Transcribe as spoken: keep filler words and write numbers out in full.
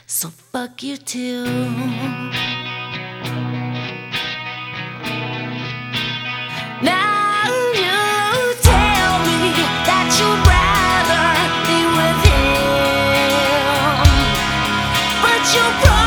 So fuck you too. Now you tell me that you'd rather be with him, but you